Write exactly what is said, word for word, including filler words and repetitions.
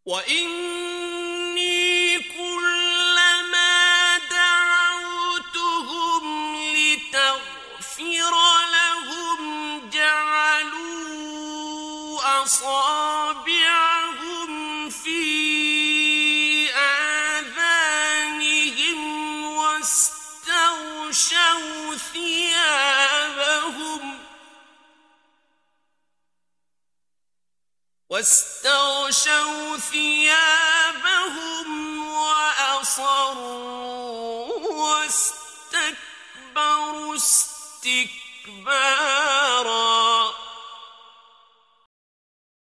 وإني كلما دعوتهم لتغفر لهم جعلوا أصابعهم في آذانهم واستغشوا ثيابهم واستغشوا ثيابهم وأصروا واستكبروا استكبارا